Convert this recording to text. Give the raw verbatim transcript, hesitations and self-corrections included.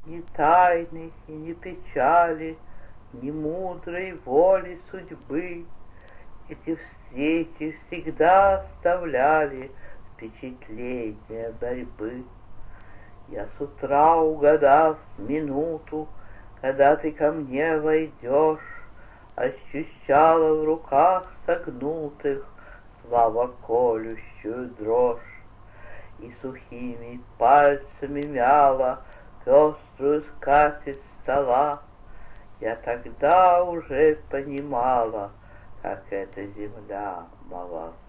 Ни тайны и ни печали, ни мудрой воли судьбы. Эти встречи всегда оставляли впечатление борьбы. Я с утра, угадав минуту, когда ты ко мне войдешь, ощущала в руках согнутых слабо колющую дрожь и сухими пальцами мяла пеструю скатерть стола. Я тогда уже понимала, как эта земля мала.